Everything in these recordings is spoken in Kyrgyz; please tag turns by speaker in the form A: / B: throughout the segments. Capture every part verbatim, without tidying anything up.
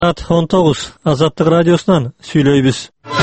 A: Saat он тогуз Азаттык радиосунан сүйлөйбүз.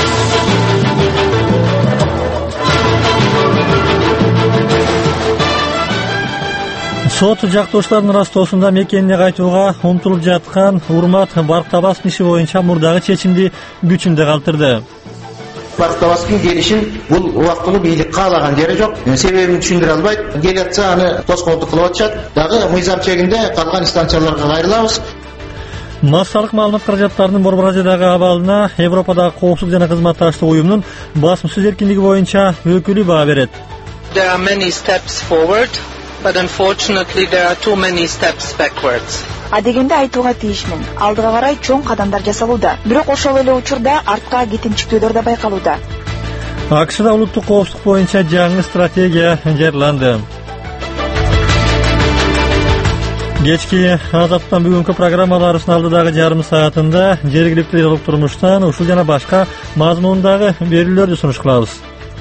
A: Сот жактоочулардын растоосунда мекенине кайтууга умтулуп жаткан Урмат Барктабастын иши боюнча мурдагы чечимди күчүндө калтырды.
B: Барктабастын келишин бул убактылуу бийлик каалаган жери жок. Себебин түшүндүрө албайт. Келатса аны тоскоолдук кылып атышат. Дагы мыйзам чегинде калган станцияларга кайрылабыз.
A: Массалык маалымат каражаттарынын Борборазиядагы абалына Европадагы коопсуздук жана кызматташтык уюмунун басым сөз эркиндиги боюнча өкүлү баа берет.
C: There are many steps forward, but unfortunately there are too many steps backwards.
D: Адегенде айтууга тийишмин. Алдыга карай чоң кадамдар жасалууда. Бирок ошол эле учурда артка кетинчиктөөдөр да байкалууда.
A: АКШда улуттук коопсуздук боюнча жаңы стратегия жарыяланды. Кечки Азаттан бүгүнкү программаларыбыздын алдыдагы жарым саатында жергиликтүү диалог турмуштан ушул жана башка мазмундагы берүүлөрдү сунуш кылабыз.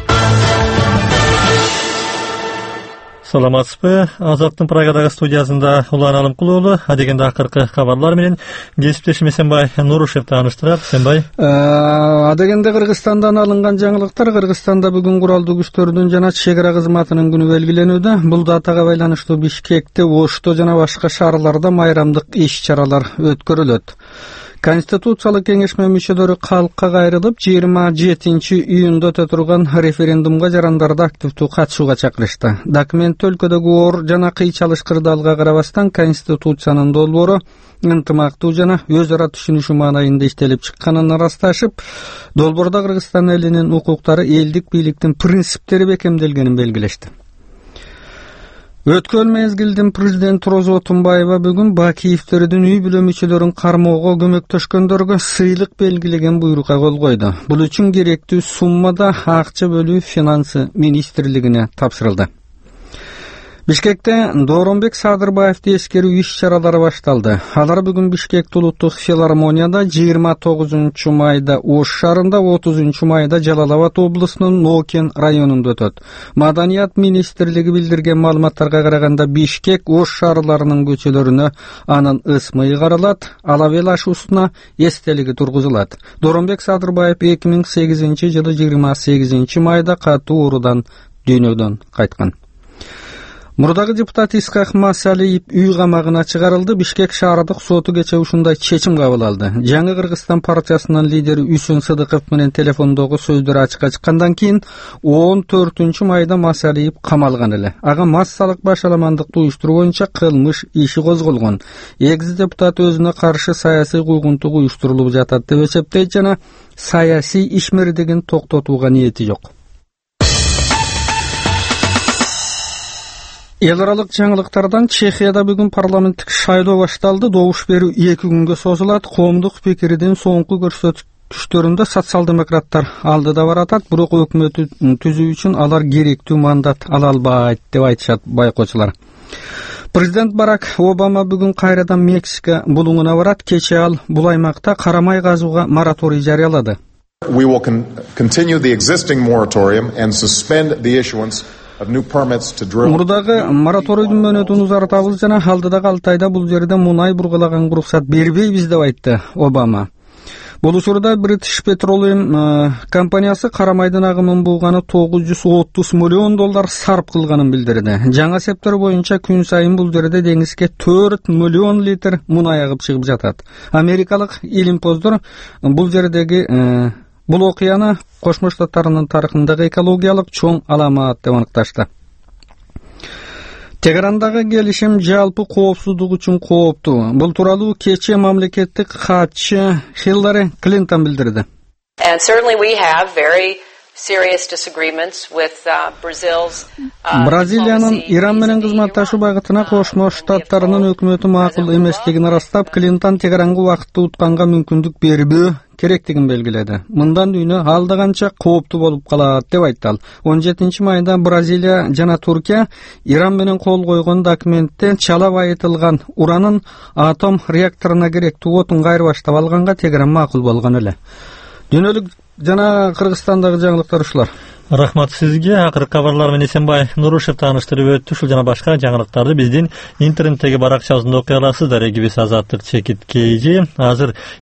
A: Саламатсызбы? Азаттын Прагадагы студиясында Улан Алымкулуулу, адегенде акыркы кабарлар менен кесиптешим Эсенбай Нурушев тааныштырат. Эсенбай.
E: Адегенде Кыргызстандан алынган жаңылыктар. Кыргызстанда бүгүн куралдуу күчтөрдүн жана чек ара кызматынын күнү белгиленүүдө. Бул датага байланыштуу Бишкекте, Ошто жана башка шаарларда майрамдык иш-чаралар өткөрүлөт. Конституциялык кеңешме мүчөлөрү калкка кайрылып, жыйырма жетинчи июнда өтө турган референдумга жарандарды активдүү катышууга чакырышты. Документте өлкөдөгү оор жана кыйчалыш кырдаалга карабастан Конституциянын долбоору ынтымактуу жана өз ара түшүнүшүү маанайында иштелип чыкканын ырасташып, долбоордо Кыргызстан элинин укуктары элдик бийликтин принциптери бекемделгенин белгилешти. Өткөн мезгилдин президент Роза Отунбаева бүгүн Бакиевтердин үй бүлө мүчөлөрүн кармоого көмөктөшкөндөргө сыйлык белгилеген буйрукка кол койду. Бул үчүн керектүү суммада акча бөлүү финансы министрлигине тапшырылды. Бишкекте Дооронбек Садырбаевди эскерүү иш-чаралары башталды. Алар бүгүн Бишкек улуттук филармонияда жыйырма тогузунчу майда Ош шаарында, отузунчу майда Жалал Абад облусунун Нокен районунда өтөт. Маданият министрлиги билдирген маалыматтарга караганда Бишкек, Ош шаарларынын көчөлөрүнө анын ысмыйы каралат, ала бел ашуусуна эстелиги тургузулат. Дооронбек Садырбаев эки миң сегизинчи жылы жыйырма сегизинчи майда катуу оорудан дүйнөдөн кайткан. Мурдагы депутат Исхак Масалиев үй камагына чыгарылды. Бишкек шаардык соту кече ушундай чечим кабыл алды. Жаңы Кыргызстан партиясынын лидери Үсөн Сыдыков менен телефондогу сөздөр ачыкка чыккандан кийин он төртүнчү майда Масалиев камалган эле. Ага массалык башаламандыкты уюштуруу боюнча кылмыш иши козголгон. Экс депутат өзүнө каршы саясий куугунтук уюштурулуп жатат деп эсептейт жана саясий ишмердигин токтотууга ниети жок. Эл аралык жаңылыктардан Чехияда бүгүн парламенттик шайлоо башталды. Добуш берүү эки күнгө созулат. Коомдук пикирдин соңку көрсөткүчтөрүндө социал-демократтар алдыда баратат, бирок өкмөтү түзүү үчүн алар керектүү мандат ала албайт деп айтышат байкоочулар. Президент Барак Обама бүгүн кайрадан Мексика булуңуна барат. Кече ал бул аймакта карамай казууга мораторий жарыялады.
F: We will continue the existing moratorium and suspend the issuance
E: Мурдагы мораторийдин мөөнөтүн узартабыз жана алдыдагы алты айда бул жерде мунай бургалаганга уруксат бербейбиз деп айтты Обама. Бул учурда British Petroleum компаниясы карамайдын агымын булганы тогуз жүз отуз миллион доллар сарп кылганын билдирди. Жаңа септер боюнча күн сайын бул жерде деңизге төрт миллион литр мунай агып чыгып жатат. Америкалык илимпоздор бул жердеги Бул окуяны Кошмо Штаттарынын тарыхындагы экологиялык чоң аламат деп аныкташты. Тегерандагы келишим жалпы коопсуздук үчүн кооптуу. Бул тууралуу кече мамлекеттик катчы Хиллари Клинтон билдирди.
G: And certainly we have very serious disagreements with uh, Brazil's uh,
E: Бразилиянын Иран менен кызматташуу багытына Кошмо Штаттарынын өкмөтү макул эместигин ырастап, Клинтон Тегеранга убакытты утканга мүмкүндүк бербөө керектигин белгиледи. Мындан дүйнө алда канча кооптуу болуп калат деп айтты ал. он жетинчи майда Бразилия жана Туркия Иран менен кол койгон документте чала байытылган уранын атом реакторуна керектүү отунга айырбаштап алганга Тегеран макул болгон эле. Дүйнөлүк жана Кыргызстандагы жаңылыктар ушулар.
A: Рахмат сизге. Акыркы кабарлар менен Эсенбай Нурушев тааныштырып өттү. Ушул жана башка жаңылыктарды биздин интернеттеги баракчабызда окуй аласыздар. Эгибиз Азаттык чекит кейжи. Азыр